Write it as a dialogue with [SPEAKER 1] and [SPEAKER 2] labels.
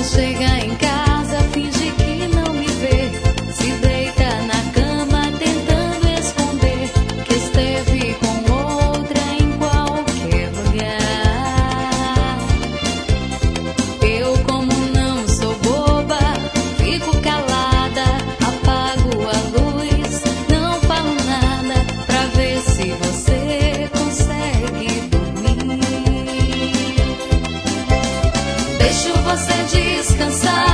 [SPEAKER 1] chega em casa, finge que não me vê. Se deita na cama tentando esconder que esteve com outra em qualquer lugar. Eu, como não sou boba, fico calada, apago a luz, não falo nada pra ver se você consegue dormir. Deixo você descansar.